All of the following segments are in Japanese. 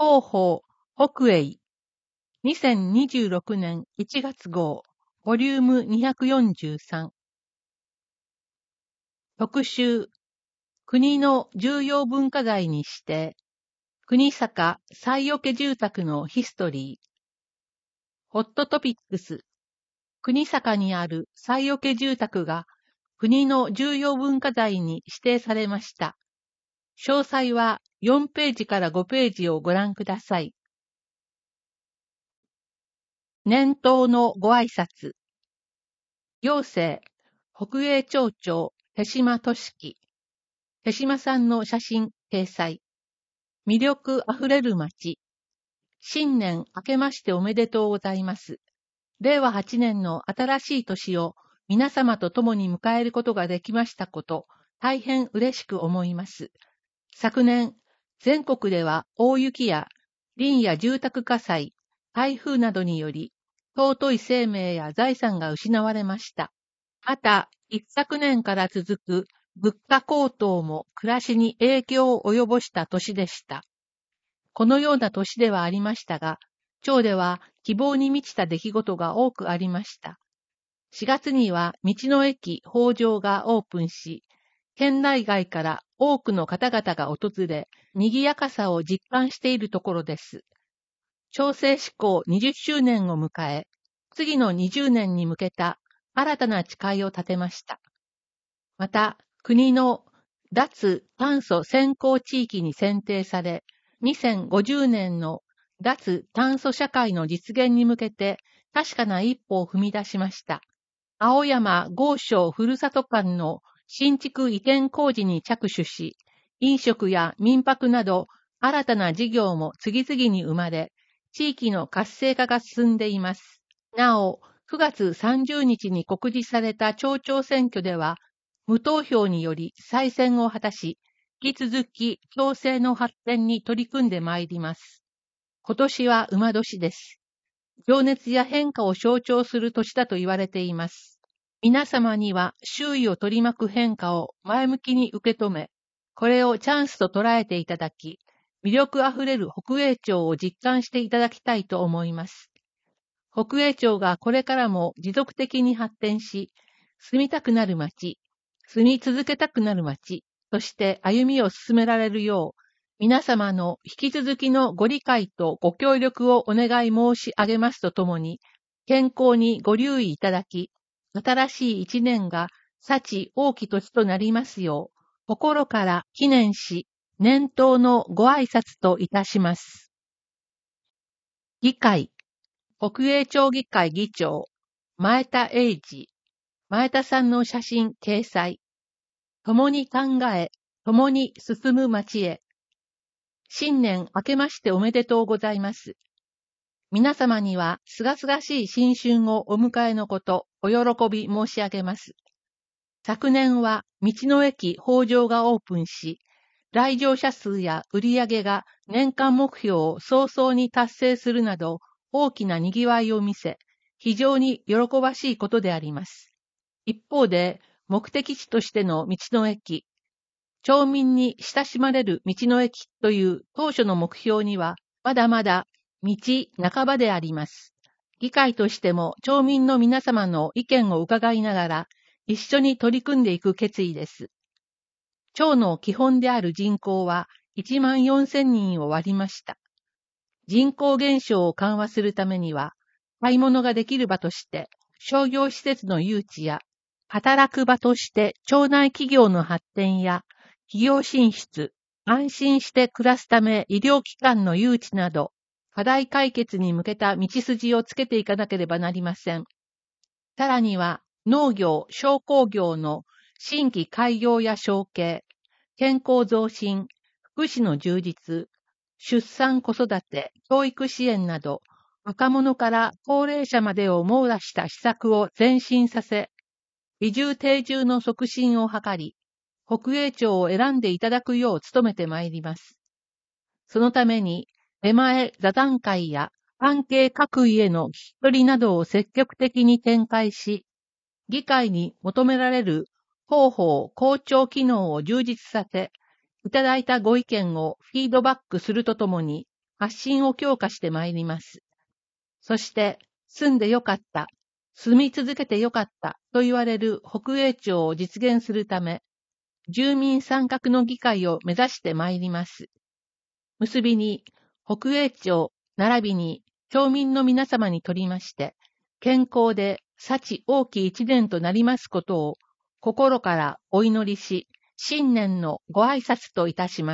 広報北営2026年1月号ボリューム243特集国の重要文化財に指定国坂西桶住宅のヒストリーホットトピックス国坂にある西桶住宅が国の重要文化財に指定されました。詳細は4ページから5ページをご覧ください。年頭のご挨拶。行政、北営町長、手島俊樹。手島さんの写真掲載。魅力あふれる街。新年明けましておめでとうございます。令和8年の新しい年を皆様と共に迎えることができましたこと、大変嬉しく思います。昨年、全国では大雪や林や住宅火災、台風などにより、尊い生命や財産が失われました。また、一昨年から続く物価高騰も暮らしに影響を及ぼした年でした。このような年ではありましたが、町では希望に満ちた出来事が多くありました。4月には道の駅北条がオープンし、県内外から多くの方々が訪れ、賑やかさを実感しているところです。町政施行20周年を迎え、次の20年に向けた新たな誓いを立てました。また、国の脱炭素先行地域に選定され、2050年の脱炭素社会の実現に向けて確かな一歩を踏み出しました。青山豪商ふるさと館の新築移転工事に着手し、飲食や民泊など新たな事業も次々に生まれ、地域の活性化が進んでいます。なお、9月30日に告示された町長選挙では、無投票により再選を果たし、引き続き共生の発展に取り組んでまいります。今年は馬年です。情熱や変化を象徴する年だと言われています。皆様には周囲を取り巻く変化を前向きに受け止め、これをチャンスと捉えていただき、魅力あふれる北営町を実感していただきたいと思います。北営町がこれからも持続的に発展し、住みたくなる街、住み続けたくなる街として歩みを進められるよう、皆様の引き続きのご理解とご協力をお願い申し上げますとともに、健康にご留意いただき、新しい一年が幸大き年となりますよう、心から記念し、年頭のご挨拶といたします。議会、北営町議会議長、前田英二、前田さんの写真掲載。共に考え、共に進む街へ。新年明けましておめでとうございます。皆様には、すがすがしい新春をお迎えのこと、お喜び申し上げます。昨年は、道の駅北条がオープンし、来場者数や売上が年間目標を早々に達成するなど、大きな賑わいを見せ、非常に喜ばしいことであります。一方で、目的地としての道の駅、町民に親しまれる道の駅という当初の目標には、まだまだ道半ばであります。議会としても町民の皆様の意見を伺いながら、一緒に取り組んでいく決意です。町の基本である人口は14,000人を割りました。人口減少を緩和するためには、買い物ができる場として、商業施設の誘致や、働く場として町内企業の発展や、企業進出、安心して暮らすため医療機関の誘致など、課題解決に向けた道筋をつけていかなければなりません。さらには、農業、商工業の新規開業や承継、健康増進、福祉の充実、出産子育て、教育支援など、若者から高齢者までを網羅した施策を前進させ、移住定住の促進を図り、北営町を選んでいただくよう努めてまいります。そのために、出前座談会や関係各位への聞き取りなどを積極的に展開し、議会に求められる広報公聴機能を充実させ、いただいたご意見をフィードバックするとともに、 発信を強化してまいります。そして、住んでよかった、住み続けてよかったと言われる北栄町を実現するため、住民参画の議会を目指してまいります。結びに、北栄町並びに町民の皆様にとりまして、健康で幸大きい一年となりますことを心からお祈りし、新年のご挨拶といたします。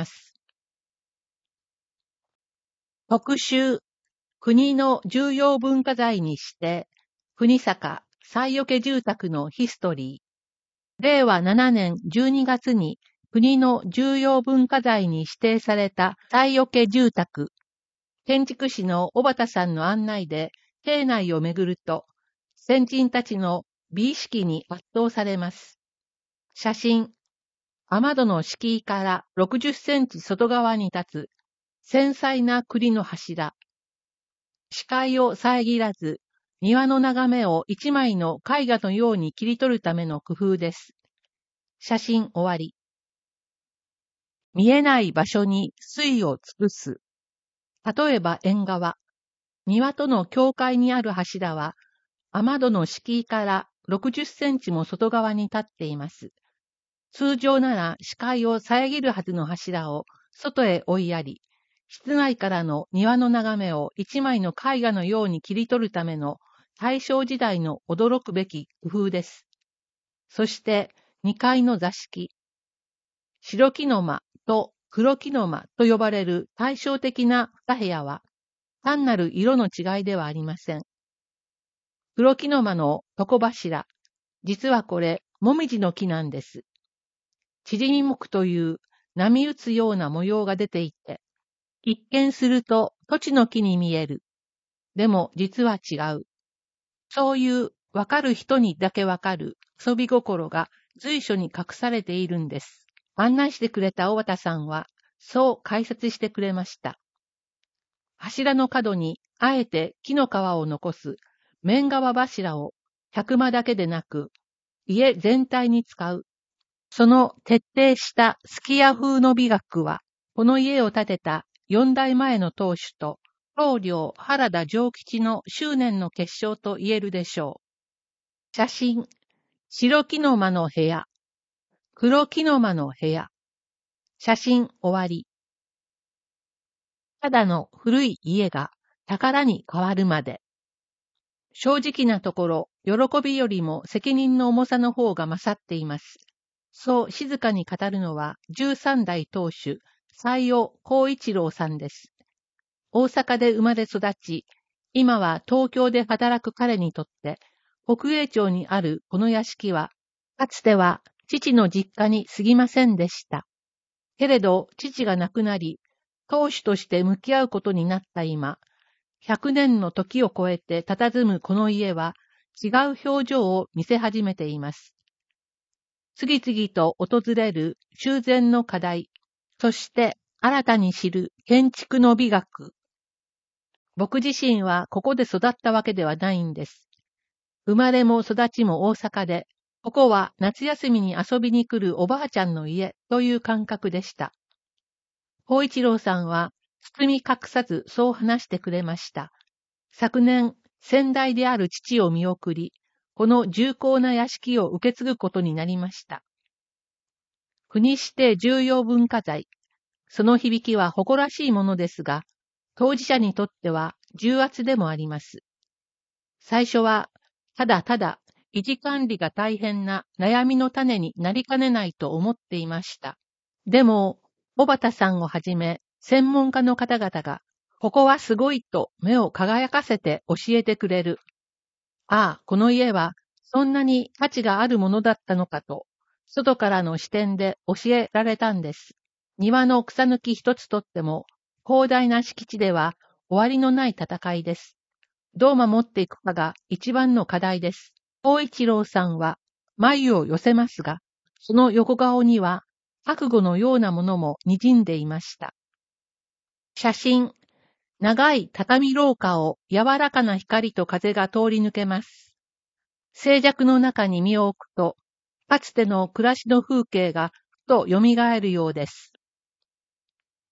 特集、国の重要文化財にして、国坂西除住宅のヒストリー。令和7年12月に国の重要文化財に指定された西除住宅。建築士の小畑さんの案内で邸内を巡ると、先人たちの美意識に圧倒されます。写真。雨戸の敷居から60センチ外側に立つ繊細な栗の柱。視界を遮らず、庭の眺めを一枚の絵画のように切り取るための工夫です。写真終わり。見えない場所に水を尽くす。例えば縁側。庭との境界にある柱は、雨戸の敷居から60センチも外側に立っています。通常なら視界を遮るはずの柱を外へ追いやり、室内からの庭の眺めを一枚の絵画のように切り取るための大正時代の驚くべき工夫です。そして2階の座敷。白木の間と黒木の間と呼ばれる対照的な2部屋は、単なる色の違いではありません。黒木の間の床柱。実はこれ、もみじの木なんです。縮み木という波打つような模様が出ていて、一見すると土地の木に見える。でも実は違う。そういうわかる人にだけわかる遊び心が随所に隠されているんです。案内してくれた小畑さんは、そう解説してくれました。柱の角にあえて木の皮を残す面側柱を百間だけでなく、家全体に使う。その徹底したすき家風の美学は、この家を建てた4代前の当主と、棟梁原田常吉の執念の結晶と言えるでしょう。写真。白木の間の部屋。黒木の間の部屋。写真終わり。ただの古い家が宝に変わるまで。正直なところ、喜びよりも責任の重さの方が勝っています。そう静かに語るのは13代当主、西尾幸一郎さんです。大阪で生まれ育ち、今は東京で働く彼にとって、北栄町にあるこの屋敷は、かつては父の実家に過ぎませんでした。けれど父が亡くなり、当主として向き合うことになった今、100年の時を超えて佇むこの家は、違う表情を見せ始めています。次々と訪れる修繕の課題、そして新たに知る建築の美学。僕自身はここで育ったわけではないんです。生まれも育ちも大阪で、ここは夏休みに遊びに来るおばあちゃんの家という感覚でした。幸一郎さんは包み隠さずそう話してくれました。昨年、先代である父を見送り、この重厚な屋敷を受け継ぐことになりました。国指定重要文化財。その響きは誇らしいものですが、当事者にとっては重圧でもあります。最初は、ただただ維持管理が大変な悩みの種になりかねないと思っていました。でも、小畑さんをはじめ、専門家の方々が、ここはすごいと目を輝かせて教えてくれる。ああ、この家はそんなに価値があるものだったのかと、外からの視点で教えられたんです。庭の草抜き一つとっても、広大な敷地では終わりのない戦いです。どう守っていくかが一番の課題です。幸一郎さんは眉を寄せますが、その横顔には覚悟のようなものも滲んでいました。写真。長い畳廊下を柔らかな光と風が通り抜けます。静寂の中に身を置くと、かつての暮らしの風景がふと蘇るようです。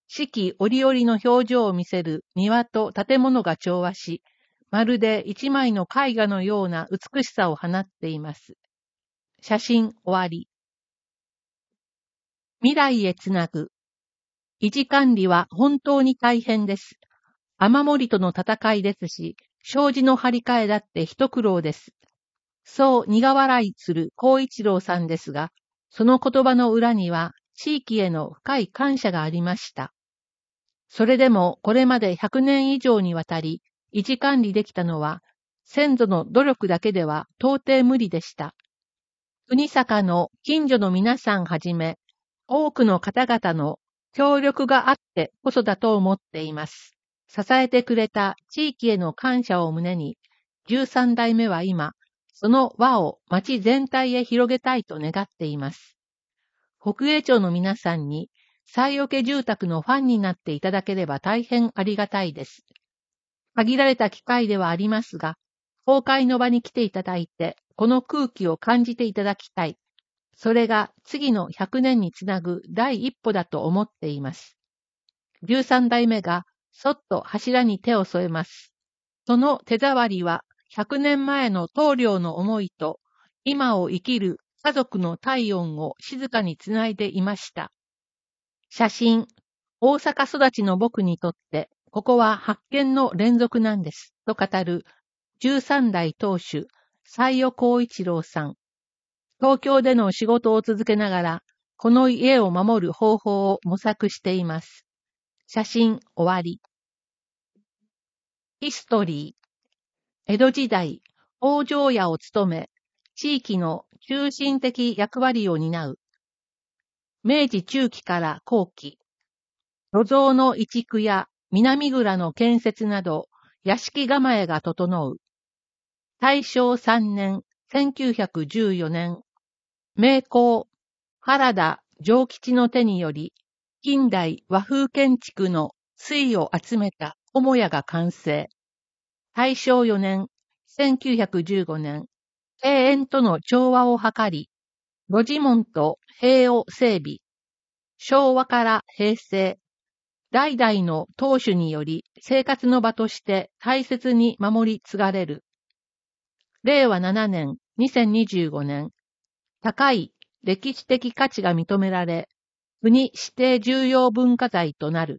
四季折々の表情を見せる庭と建物が調和し、まるで一枚の絵画のような美しさを放っています。写真終わり。未来へつなぐ。維持管理は本当に大変です。雨漏りとの戦いですし、障子の張り替えだって一苦労です。そう苦笑いする孝一郎さんですが、その言葉の裏には地域への深い感謝がありました。それでもこれまで100年以上にわたり維持管理できたのは、先祖の努力だけでは到底無理でした。国坂の近所の皆さんはじめ、多くの方々の協力があってこそだと思っています。支えてくれた地域への感謝を胸に、13代目は今、その輪を町全体へ広げたいと願っています。北栄町の皆さんに、西桶住宅のファンになっていただければ大変ありがたいです。限られた機会ではありますが、公開の場に来ていただいて、この空気を感じていただきたい。それが次の100年につなぐ第一歩だと思っています。13代目がそっと柱に手を添えます。その手触りは100年前の棟梁の思いと今を生きる家族の体温を静かにつないでいました。写真、大阪育ちの僕にとってここは発見の連続なんですと語る13代当主、西予光一郎さん。東京での仕事を続けながら、この家を守る方法を模索しています。写真終わり。ヒストリー。江戸時代、北条屋を務め、地域の中心的役割を担う。明治中期から後期、土蔵の移築や南蔵の建設など、屋敷構えが整う。大正3年、1914年、名工、原田常吉の手により、近代和風建築の粋を集めた母屋が完成。大正4年、1915年、庭園との調和を図り、露地門と塀を整備。昭和から平成、代々の当主により生活の場として大切に守り継がれる。令和7年、2025年、高い歴史的価値が認められ、国指定重要文化財となる。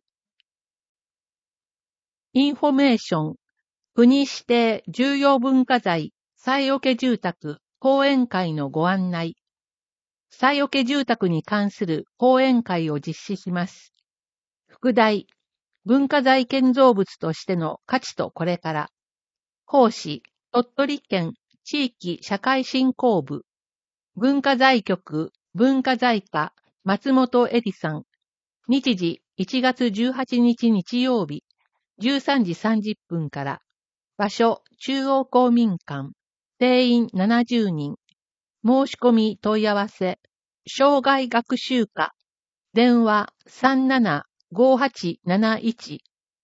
インフォメーション、国指定重要文化財、西桶住宅講演会のご案内。西桶住宅に関する講演会を実施します。副題、文化財建造物としての価値とこれから。講師、鳥取県地域社会振興部。文化財局、文化財課、松本恵里さん。日時、1月18日日曜日、13時30分から。場所、中央公民館。定員70人。申し込み問い合わせ。生涯学習課。電話375871。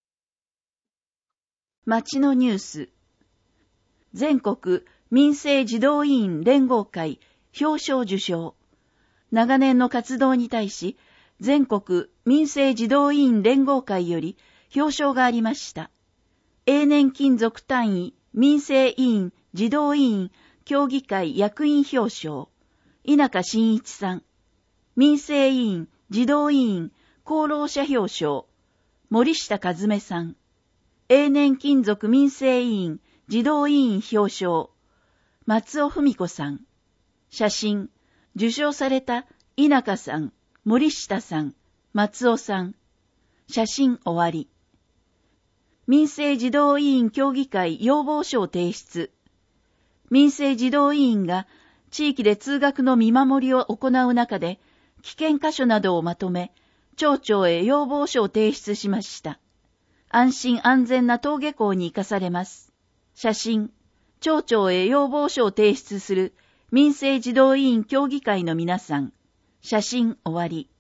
町のニュース。全国民生児童委員連合会表彰受賞。長年の活動に対し、全国民生児童委員連合会より表彰がありました。永年勤続単位民生委員児童委員協議会役員表彰。稲香真一さん。民生委員児童委員功労者表彰。森下和美さん。永年勤続民生委員児童委員表彰。松尾文子さん。写真。受賞された稲香さん、森下さん、松尾さん。写真終わり。民生児童委員協議会要望書を提出。民生児童委員が地域で通学の見守りを行う中で、危険箇所などをまとめ、町長へ要望書を提出しました。安心安全な登下校に生かされます。写真。町長へ要望書を提出する民生児童委員協議会の皆さん。写真終わり。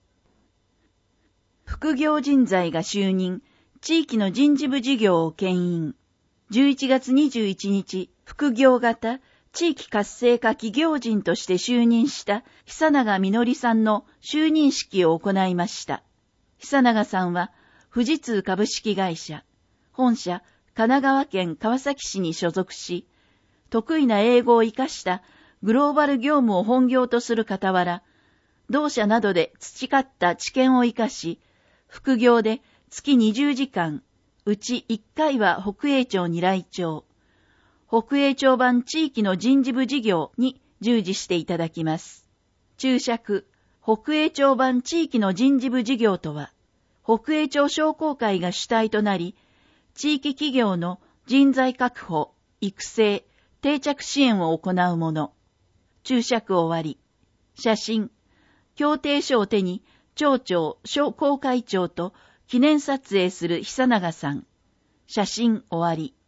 副業人材が就任。地域の人事部事業を牽引。11月21日、副業型地域活性化企業人として就任した久永みのりさんの就任式を行いました。 久永さんは富士通株式会社、本社神奈川県川崎市に所属し、得意な英語を活かしたグローバル業務を本業とする傍ら、同社などで培った知見を活かし、副業で月20時間、うち1回は北栄町に来庁、北栄町版地域の人事部事業に従事していただきます。注釈、北栄町版地域の人事部事業とは、北栄町商工会が主体となり、地域企業の人材確保、育成、定着支援を行うもの。注釈終わり。写真。協定書を手に、町長、商工会長と記念撮影する久永さん。写真終わり。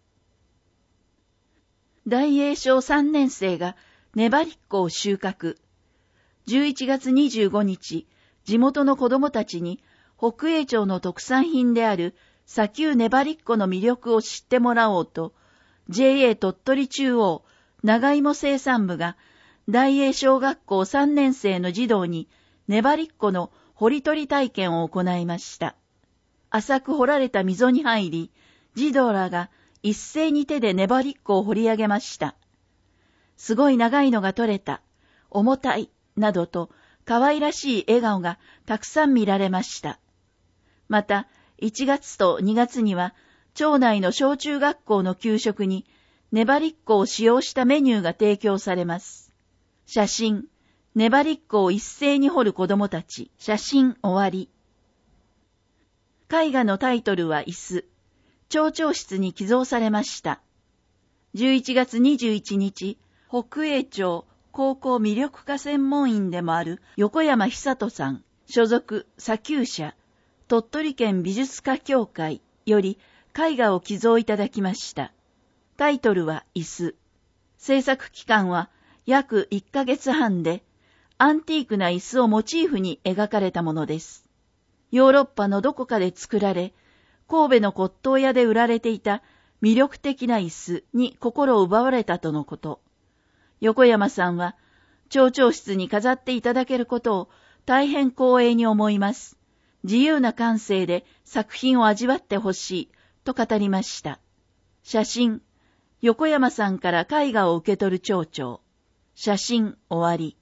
大栄小3年生が粘りっこを収穫。11月25日、地元の子供たちに北栄町の特産品である砂丘粘りっこの魅力を知ってもらおうと、JA 鳥取中央長芋生産部が大栄小学校3年生の児童に粘りっこの掘り取り体験を行いました。浅く掘られた溝に入り、児童らが一斉に手で粘りっこを掘り上げました。すごい長いのが取れた、重たい、などと可愛らしい笑顔がたくさん見られました。また、1月と2月には、町内の小中学校の給食に粘りっこを使用したメニューが提供されます。写真、粘りっこを一斉に掘る子供たち。写真終わり。絵画のタイトルは椅子。町長室に寄贈されました。11月21日、北栄町高校魅力化専門員でもある横山久人さん、所属砂丘社、鳥取県美術家協会より絵画を寄贈いただきました。タイトルは椅子。制作期間は約1ヶ月半で、アンティークな椅子をモチーフに描かれたものです。ヨーロッパのどこかで作られ、神戸の骨董屋で売られていた魅力的な椅子に心を奪われたとのこと。横山さんは、町長室に飾っていただけることを大変光栄に思います。自由な感性で作品を味わってほしい、と語りました。写真、横山さんから絵画を受け取る町長。写真終わり。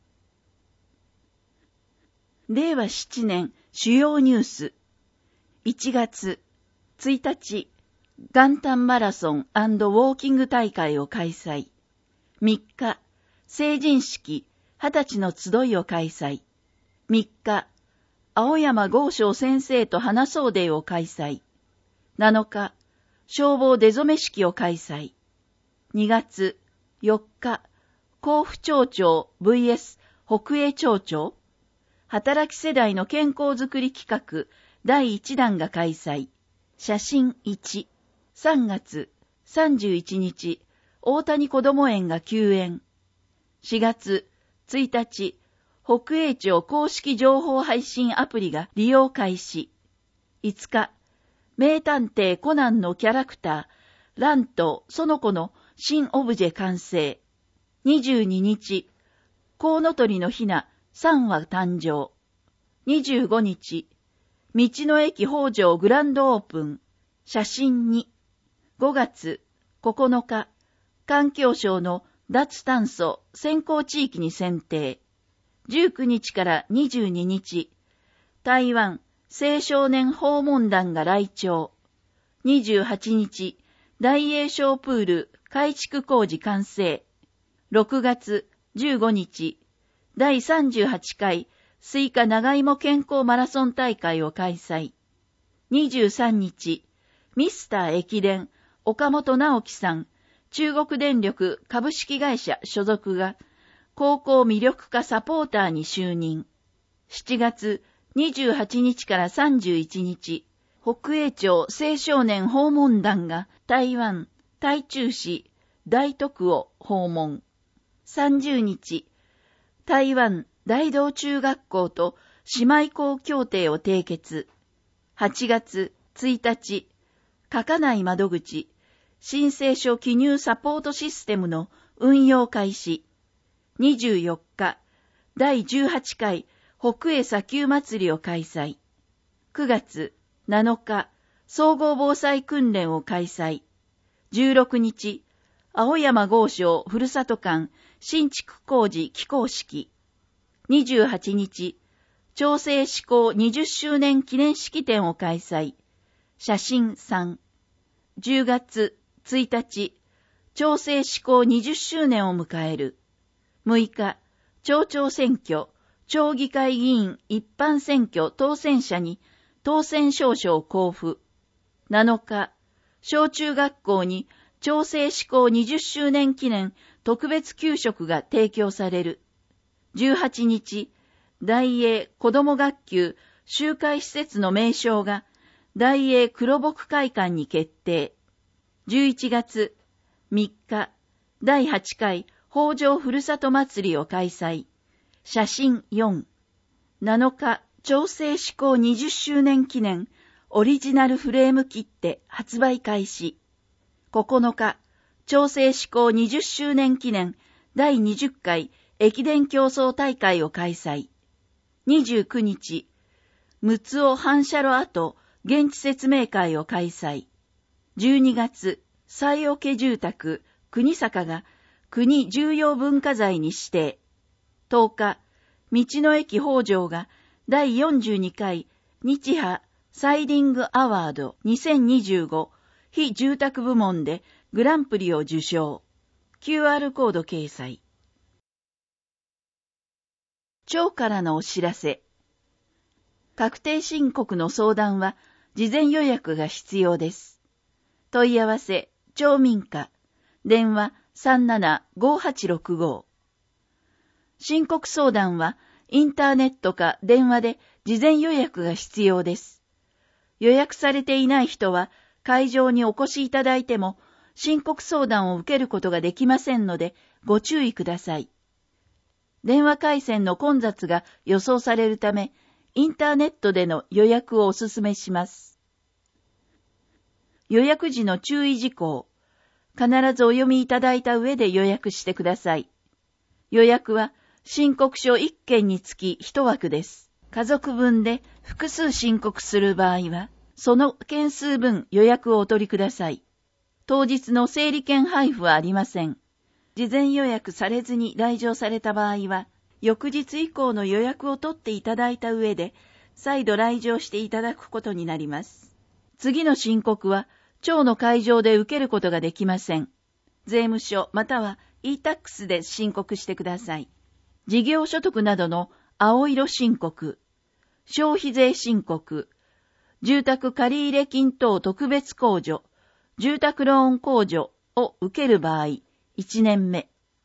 令和7年主要ニュース。1月1日、元旦マラソン&ウォーキング大会を開催。3日、成人式20歳の集いを開催。3日、青山豪昌先生と話そうデーを開催。7日、消防出初め式を開催。2月4日、甲府町長 vs 北栄町長、働き世代の健康づくり企画第1弾が開催。写真1。3月31日、大谷こども園が休園。4月1日、北栄町公式情報配信アプリが利用開始。5日、名探偵コナンのキャラクター、ランと園子の新オブジェ完成。22日、コウノトリのヒナ3羽誕生。25日、道の駅北条グランドオープン。写真2。5月9日、環境省の脱炭素先行地域に選定。19日から22日、台湾青少年訪問団が来庁。28日、大栄小プール改築工事完成。6月15日、第38回スイカ長芋健康マラソン大会を開催。23日、ミスター駅伝岡本直樹さん、中国電力株式会社所属が高校魅力化サポーターに就任。7月28日から31日、北栄町青少年訪問団が台湾台中市大徳を訪問。30日、台湾大道中学校と姉妹校協定を締結。8月1日、書かない窓口、申請書記入サポートシステムの運用開始。24日、第18回北栄砂丘祭りを開催。 9月7日、総合防災訓練を開催。16日、青山豪商ふるさと館新築工事起工式。28日、調整施行20周年記念式典を開催。写真3。10月1日、調整施行20周年を迎える。6日、町長選挙、町議会議員一般選挙当選者に当選証書を交付。7日、小中学校に調整施行20周年記念特別給食が提供される。18日、大英子ども学級集会施設の名称が大英黒木会館に決定。11月3日、第8回北条ふるさと祭りを開催。写真4。7日、調整施行20周年記念オリジナルフレーム切手発売開始。9日、調整施行20周年記念第20回駅伝競争大会を開催。29日、陸奥反射炉跡現地説明会を開催。12月、西桶住宅国坂が国重要文化財に指定。10日、道の駅北条が第42回日波サイディングアワード2025非住宅部門でグランプリを受賞。QR コード掲載。町からのお知らせ。確定申告の相談は事前予約が必要です。問い合わせ、町民課、電話375865。申告相談はインターネットか電話で事前予約が必要です。予約されていない人は会場にお越しいただいても申告相談を受けることができませんのでご注意ください。電話回線の混雑が予想されるため、インターネットでの予約をお勧めします。予約時の注意事項。必ずお読みいただいた上で予約してください。予約は申告書1件につき1枠です。家族分で複数申告する場合は、その件数分予約をお取りください。当日の整理券配布はありません。事前予約されずに来場された場合は、翌日以降の予約を取っていただいた上で、再度来場していただくことになります。次の申告は、町の会場で受けることができません。税務署または e-tax で申告してください。事業所得などの青色申告、消費税申告、住宅借入金等特別控除、住宅ローン控除を受ける場合、1年目。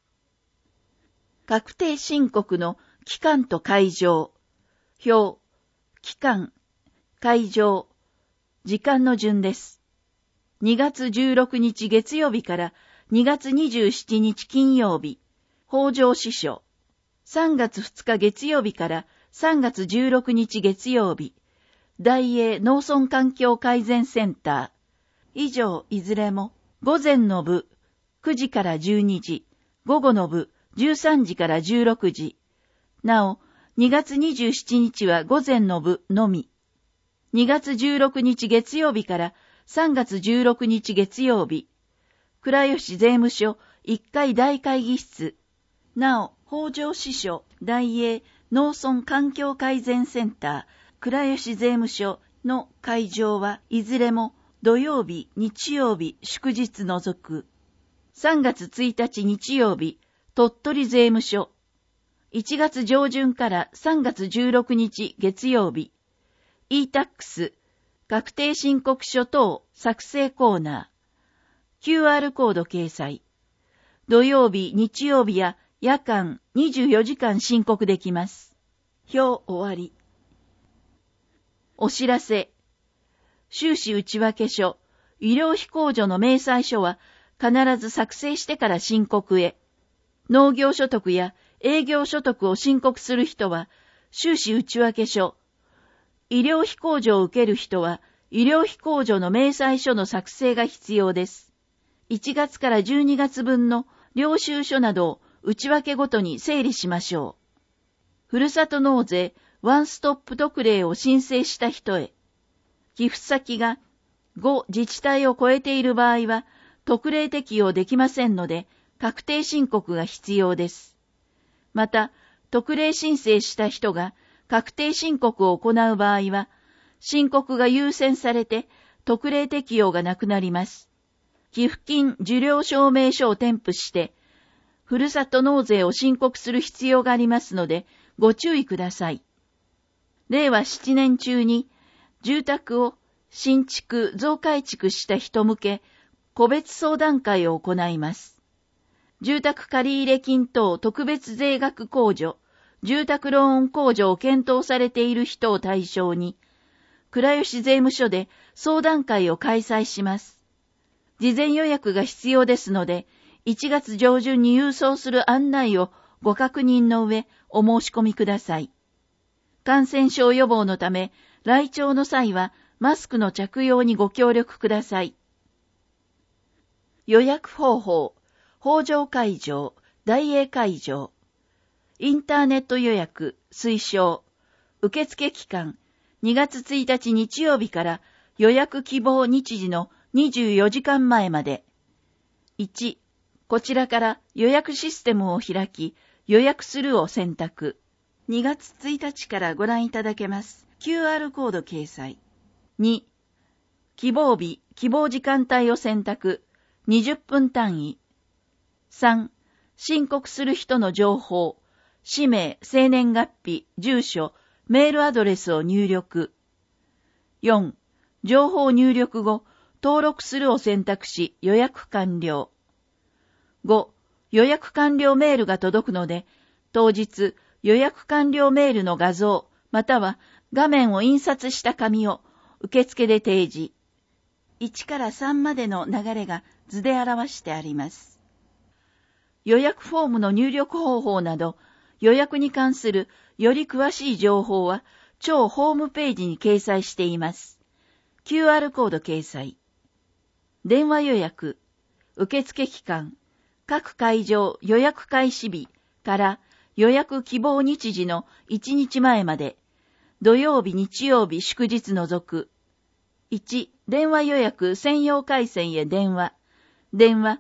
確定申告の期間と会場、表、期間、会場、時間の順です。2月16日月曜日から2月27日金曜日、北条支所。3月2日月曜日から3月16日月曜日、大英農村環境改善センター。以上いずれも午前の部9時から12時、午後の部13時から16時。なお、2月27日は午前の部のみ。2月16日月曜日から3月16日月曜日、倉吉税務署1階大会議室。なお、北条支所大英農村環境改善センター倉吉税務署の会場はいずれも土曜日、日曜日、祝日除く。3月1日日曜日、鳥取税務署。1月上旬から3月16日月曜日、e-tax、確定申告書等作成コーナー。QR コード掲載。土曜日、日曜日や夜間24時間申告できます。表終わり。お知らせ。収支内訳書、医療費控除の明細書は必ず作成してから申告へ。農業所得や営業所得を申告する人は、収支内訳書、医療費控除を受ける人は、医療費控除の明細書の作成が必要です。1月から12月分の領収書などを内訳ごとに整理しましょう。ふるさと納税ワンストップ特例を申請した人へ、 寄付先が5自治体を超えている場合は、特例適用できませんので、確定申告が必要です。また、特例申請した人が確定申告を行う場合は、申告が優先されて特例適用がなくなります。寄付金受領証明書を添付して、ふるさと納税を申告する必要がありますので、ご注意ください。令和7年中に、住宅を新築・増改築した人向け、個別相談会を行います。住宅借入金等特別税額控除、住宅ローン控除を検討されている人を対象に、倉吉税務署で相談会を開催します。事前予約が必要ですので、1月上旬に郵送する案内をご確認の上、お申し込みください。感染症予防のため、来庁の際はマスクの着用にご協力ください。予約方法、北条会場、大英会場。インターネット予約、推奨。受付期間、2月1日日曜日から予約希望日時の24時間前まで。1、こちらから予約システムを開き、予約するを選択。2月1日からご覧いただけます。QR コード掲載。2、希望日、希望時間帯を選択。20分単位。3、申告する人の情報。氏名、生年月日、住所、メールアドレスを入力。4、情報入力後、登録するを選択し、予約完了。5、予約完了メールが届くので、当日、予約完了メールの画像、または画面を印刷した紙を受付で提示。1から3までの流れが図で表してあります。予約フォームの入力方法など、予約に関するより詳しい情報は、超ホームページに掲載しています。QR コード掲載。電話予約、受付期間、各会場予約開始日から予約希望日時の1日前まで、土曜日、日曜日、祝日除く。1、電話予約専用回線へ電話。電話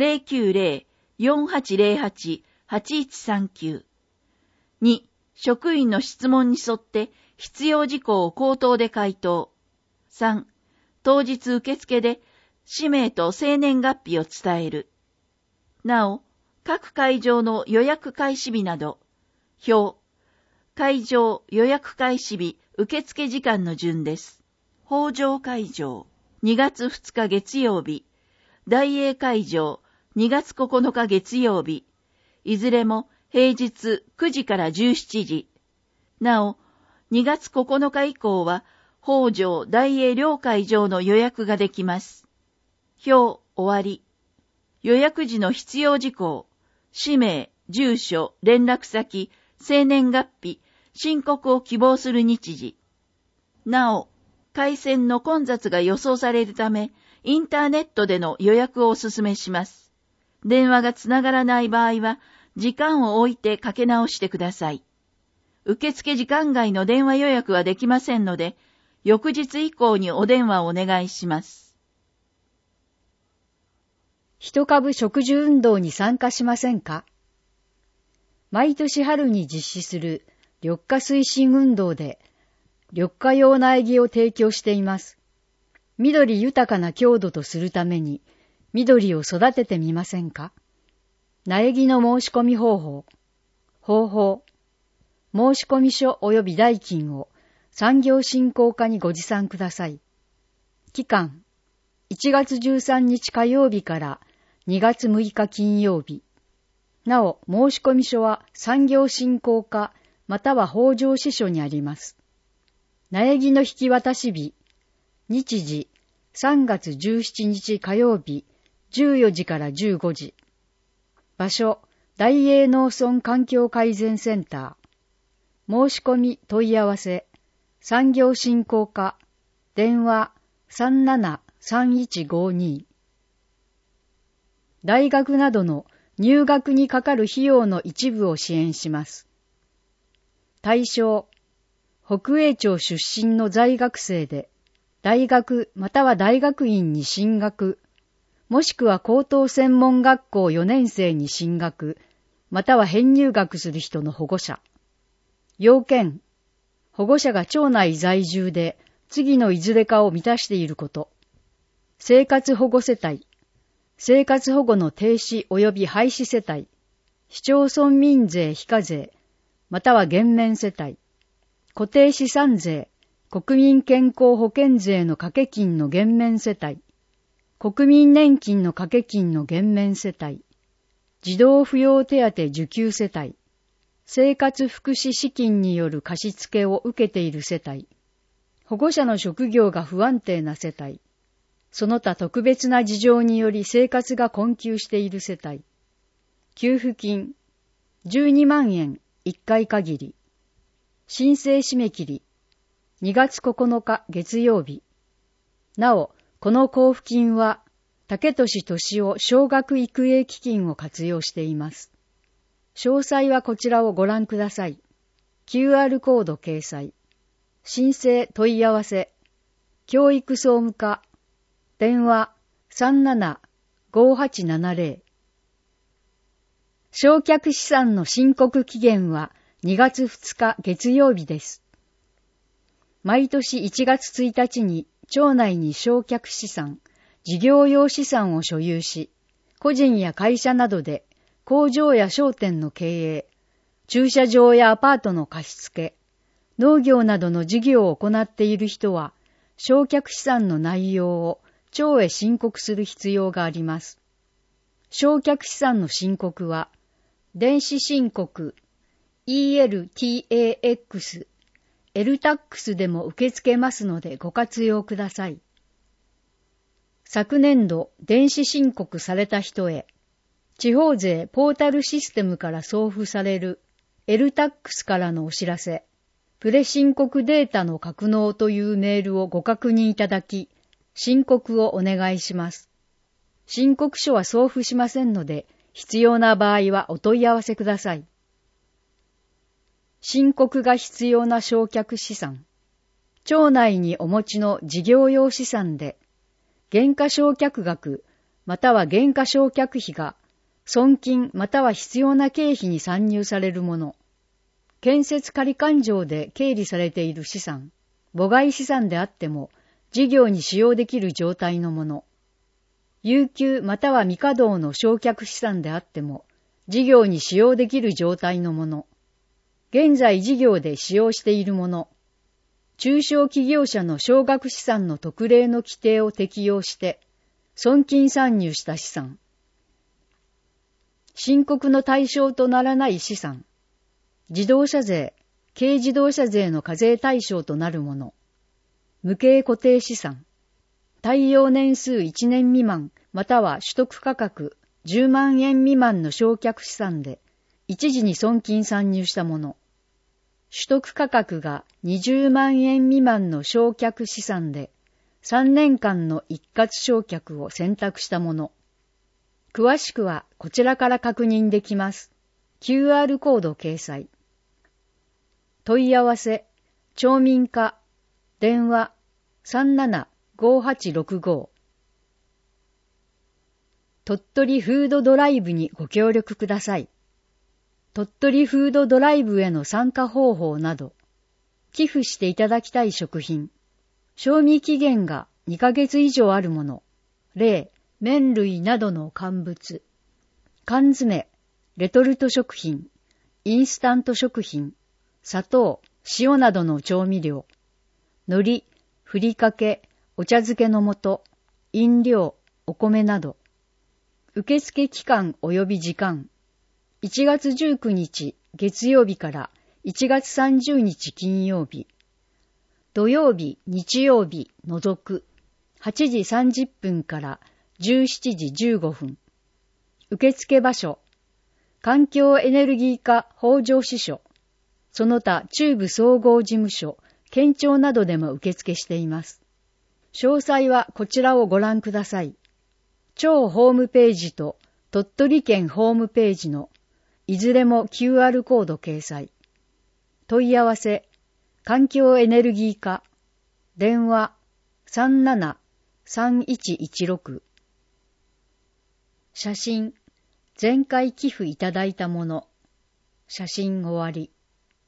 090-4808-8139。2、職員の質問に沿って必要事項を口頭で回答。3、当日受付で氏名と生年月日を伝える。なお、各会場の予約開始日など、表、会場予約開始日受付時間の順です。北条会場、2月2日月曜日、大英会場、2月9日月曜日、いずれも平日9時から17時。なお、2月9日以降は、北条大英両会場の予約ができます。表、終わり。予約時の必要事項、氏名、住所、連絡先、生年月日、申告を希望する日時。なお、回線の混雑が予想されるため、インターネットでの予約をお勧めします。電話がつながらない場合は、時間を置いてかけ直してください。受付時間外の電話予約はできませんので、翌日以降にお電話をお願いします。 一株植樹運動に参加しませんか？毎年春に実施する緑化推進運動で、緑化用苗木を提供しています。緑豊かな郷土とするために、緑を育ててみませんか？苗木の申し込み方法。方法。申込書及び代金を産業振興課にご持参ください。期間。1月13日火曜日から2月6日金曜日。なお、申込書は産業振興課または北条支所にあります。苗木の引き渡し日。日時。3月17日火曜日14時から15時。場所、大英農村環境改善センター。申し込み問い合わせ、産業振興課、電話 37-3152。大学などの入学にかかる費用の一部を支援します。対象、北栄町出身の在学生で、 大学または大学院に進学、もしくは高等専門学校4年生に進学、または編入学する人の保護者。要件、保護者が町内在住で次のいずれかを満たしていること。生活保護世帯、生活保護の停止及び廃止世帯、市町村民税非課税、または減免世帯、固定資産税、国民健康保険税の掛け金の減免世帯、国民年金の掛け金の減免世帯、児童扶養手当受給世帯、生活福祉資金による貸付を受けている世帯、保護者の職業が不安定な世帯、その他特別な事情により生活が困窮している世帯、給付金12万円1回限り、申請締め切り2月9日月曜日。なお、この交付金は竹俊俊夫小学育英基金を活用しています。詳細はこちらをご覧ください。QR コード掲載。申請問い合わせ。教育総務課。電話 37-5870。償却資産の申告期限は2月2日月曜日です。毎年1月1日に町内に償却資産、事業用資産を所有し、個人や会社などで工場や商店の経営、駐車場やアパートの貸付、農業などの事業を行っている人は、償却資産の内容を町へ申告する必要があります。償却資産の申告は、電子申告、ELTAX、LTAX でも受け付けますのでご活用ください。昨年度電子申告された人へ、地方税ポータルシステムから送付される LTAX からのお知らせ、プレ申告データの格納というメールをご確認いただき、申告をお願いします。申告書は送付しませんので、必要な場合はお問い合わせください。申告が必要な償却資産。町内にお持ちの事業用資産で、減価償却額または減価償却費が損金または必要な経費に算入されるもの、建設仮勘定で経理されている資産、母外資産であっても事業に使用できる状態のもの、有給または未稼働の償却資産であっても事業に使用できる状態のもの、現在事業で使用しているもの、中小企業者の少額資産の特例の規定を適用して損金算入した資産、申告の対象とならない資産、自動車税、軽自動車税の課税対象となるもの、無形固定資産、耐用年数1年未満または取得価格10万円未満の償却資産で一時に損金算入したもの、取得価格が20万円未満の償却資産で3年間の一括償却を選択したもの。詳しくはこちらから確認できます。QR コード掲載。問い合わせ、町民課、電話 37-5865。鳥取フードドライブにご協力ください。鳥取フードドライブへの参加方法など、寄付していただきたい食品、賞味期限が2ヶ月以上あるもの、例、麺類などの乾物、缶詰、レトルト食品、インスタント食品、砂糖、塩などの調味料、海苔、ふりかけ、お茶漬けの素、飲料、お米など、受付期間及び時間、1月19日月曜日から1月30日金曜日、土曜日、日曜日除く8時30分から17時15分。受付場所、環境エネルギー課北条支所、その他中部総合事務所、県庁などでも受付しています。詳細はこちらをご覧ください。町ホームページと鳥取県ホームページのいずれも QR コード掲載。問い合わせ、環境エネルギー課、電話 37-3116。写真、前回寄付いただいたもの。写真終わり。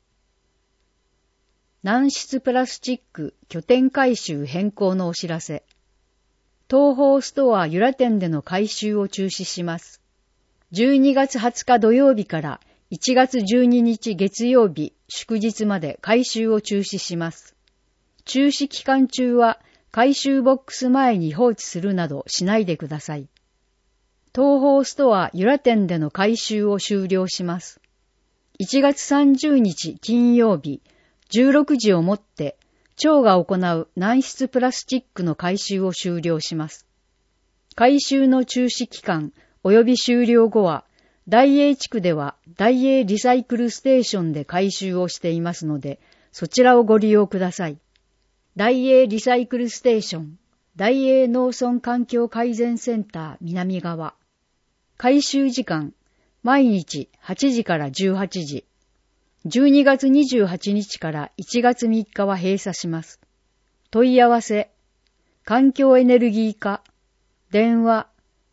軟質プラスチック拠点回収変更のお知らせ。東宝ストアゆら店での回収を中止します。12月20日土曜日から1月12日月曜日祝日まで回収を中止します。中止期間中は回収ボックス前に放置するなどしないでください。東宝ストアゆら店での回収を終了します。1月30日金曜日16時をもって町が行う軟質プラスチックの回収を終了します。回収の中止期間及び終了後は、大英地区では大英リサイクルステーションで回収をしていますので、そちらをご利用ください。大英リサイクルステーション、大英農村環境改善センター南側。回収時間、毎日8時から18時。12月28日から1月3日は閉鎖します。問い合わせ、環境エネルギー課、電話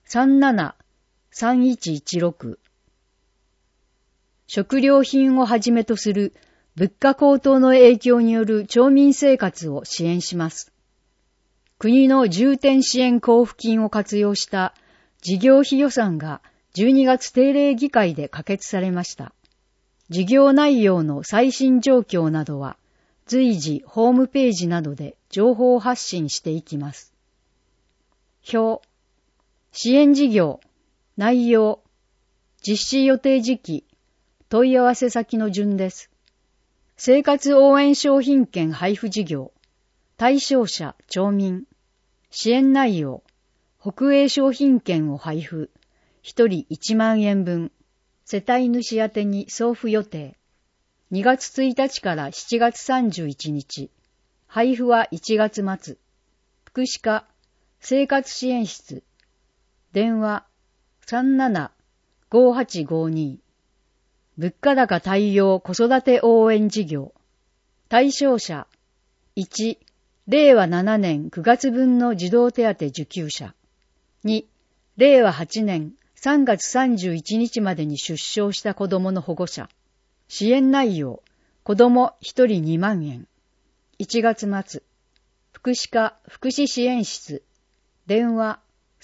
37-3116。食料品をはじめとする物価高騰の影響による町民生活を支援します。国の重点支援交付金を活用した事業費予算が12月定例議会で可決されました。事業内容の最新状況などは随時ホームページなどで情報発信していきます。表、支援事業、内容、実施予定時期、問い合わせ先の順です。生活応援商品券配布事業、対象者、町民、支援内容、北営商品券を配布、1人1万円分、世帯主宛てに送付予定。2月1日から7月31日。配布は1月末。福祉課、生活支援室。電話37-5852。物価高対応子育て応援事業。対象者。1、令和7年9月分の児童手当受給者。2、令和8年3月31日までに出生した子供の保護者。支援内容、子供1人2万円。1月末。福祉課福祉支援室。電話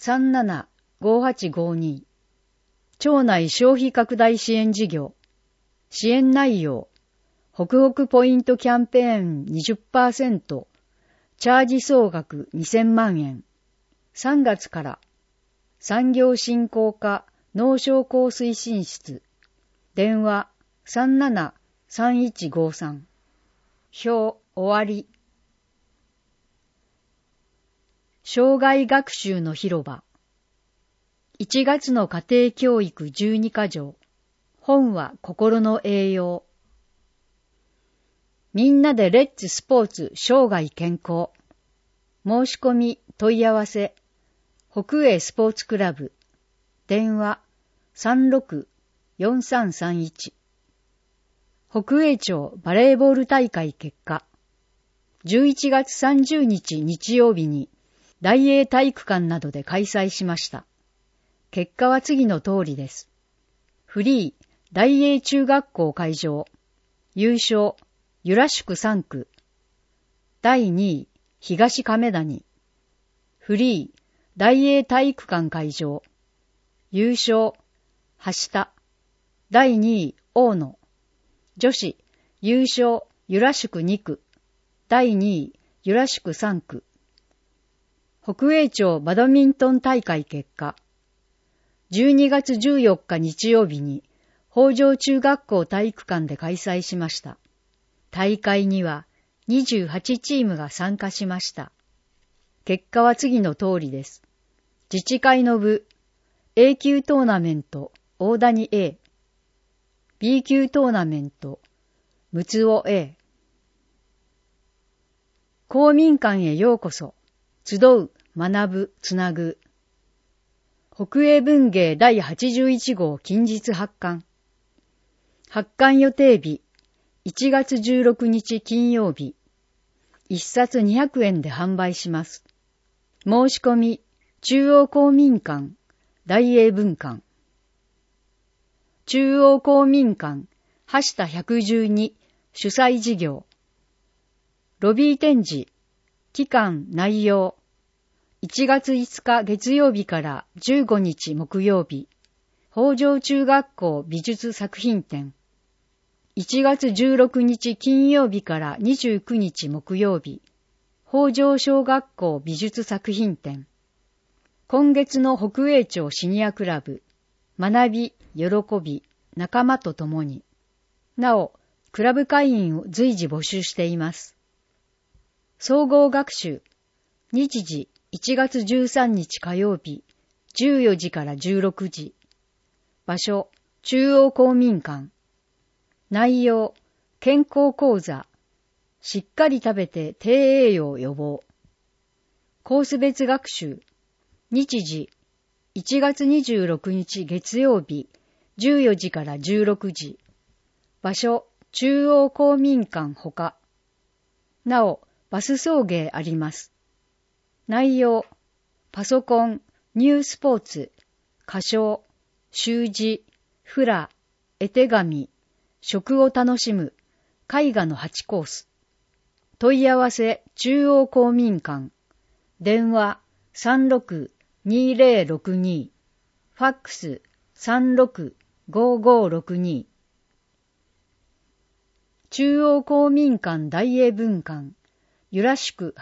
37-5852。町内消費拡大支援事業。支援内容、ホクホクポイントキャンペーン 20%。チャージ総額2000万円。3月から。産業振興課農商工推進室。電話37-3153。表終わり。生涯学習の広場。1月の家庭教育12か条。本は心の栄養。みんなでレッツスポーツ生涯健康。申し込み問い合わせ。北営スポーツクラブ。電話36-4331。北営町バレーボール大会結果。11月30日日曜日に大英体育館などで開催しました。結果は次の通りです。フリー大英中学校会場。優勝由良宿3区。第2位東亀谷。フリー大英体育館会場。優勝、橋田。第2位、大野。女子、優勝、由良宿2区。第2位、由良宿3区。北栄町バドミントン大会結果。12月14日日曜日に、北条中学校体育館で開催しました。大会には28チームが参加しました。結果は次の通りです。自治会の部、A 級トーナメント、大谷 A、B 級トーナメント、むつお A。公民館へようこそ、集う、学ぶ、つなぐ。北栄文芸第81号近日発刊。発刊予定日、1月16日金曜日。 1冊200円で販売します。申し込み、中央公民館、大英文館。中央公民館、橋田112主催事業。ロビー展示、期間内容。1月5日月曜日から15日木曜日、北条中学校美術作品展。1月16日金曜日から29日木曜日、北条小学校美術作品展。今月の北栄町シニアクラブ、学び、喜び、仲間と共に。なお、クラブ会員を随時募集しています。総合学習、日時1月13日火曜日、14時から16時。場所、中央公民館。内容、健康講座。しっかり食べて低栄養予防。コース別学習。日時、1月26日月曜日、14時から16時。場所、中央公民館ほか。なお、バス送迎あります。内容、パソコン、ニュースポーツ、歌唱、習字、フラ、絵手紙、食を楽しむ、絵画の8コース。問い合わせ、中央公民館。電話、36-2062。ファックス、36-5562。中央公民館大英文館。由良宿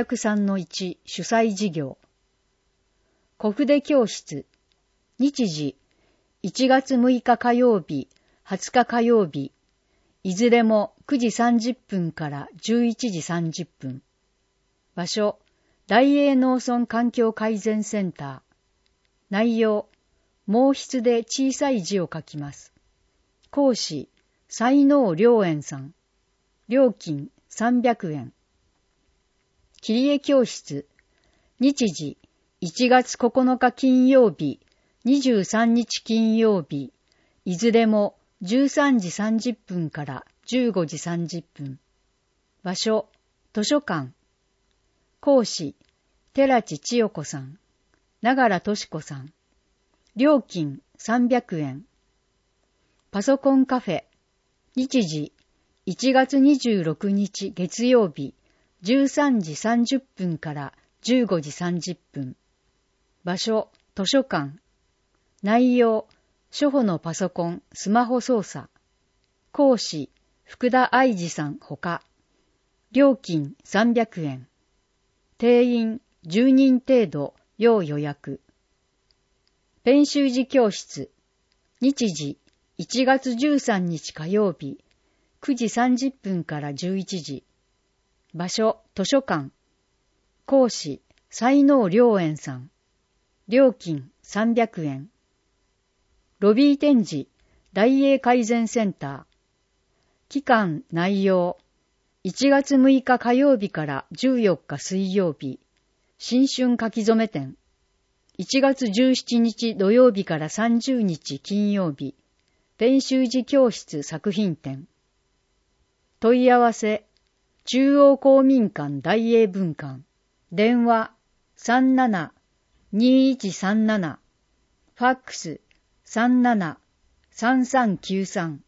803-1主催事業。小筆教室。日時、1月6日火曜日、20日火曜日。いずれも9時30分から11時30分。場所、大英農村環境改善センター。内容、毛筆で小さい字を書きます。講師、才能良園さん。料金300円。切り絵教室。日時、1月9日金曜日、23日金曜日。いずれも13時30分から15時30分。場所、図書館。講師、寺地千代子さん。長良敏子さん。料金300円。パソコンカフェ。日時、1月26日月曜日、13時30分から15時30分。場所、図書館。内容、初歩のパソコン、スマホ操作。講師、福田愛二さんほか。料金300円。定員10人程度、要予約。編集時教室。日時、1月13日火曜日、9時30分から11時。場所、図書館。講師、才能良園さん。料金300円。ロビー展示、大英改善センター。期間、内容。1月6日火曜日から14日水曜日。新春書き初め展。1月17日土曜日から30日金曜日。編集時教室作品展。問い合わせ、中央公民館大英文館。電話、37-2137。ファックス、37-3393。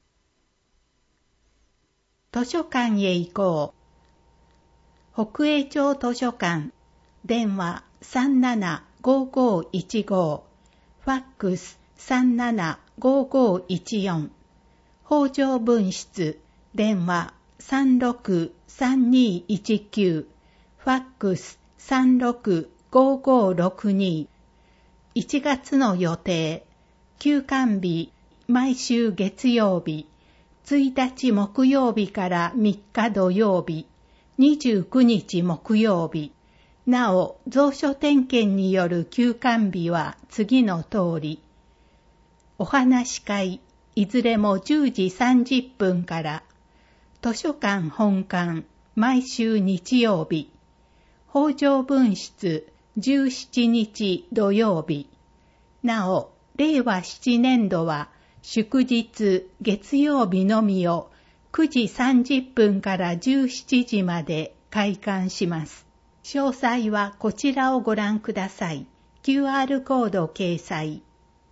図書館へ行こう。北栄町図書館。電話、37-5515。ファックス、37-5514。北条分室。電話、36-3219。ファックス、36-5562。1月の予定。休館日、毎週月曜日。1日木曜日から3日土曜日。29日木曜日。なお、蔵書点検による休館日は次の通り。お話し会、いずれも10時30分から。図書館本館、毎週日曜日。北条分室、17日土曜日。なお、令和7年度は祝日月曜日のみを9時30分から17時まで開館します。詳細はこちらをご覧ください。QR コード掲載。